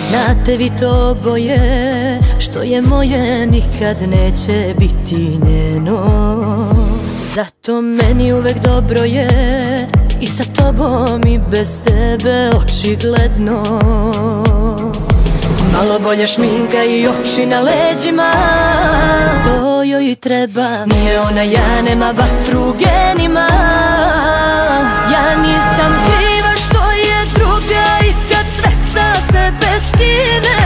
Znate vi to oboje, što je moje nikad neće biti njeno. Zato meni uvek dobro je i sa tobom i bez tebe očigledno. Malo bolja šminka i oči na leđima, to joj treba. Nije ona ja, nema vatru u genima. Ja nisam kriva što je druga i kad sve sa sebe skine.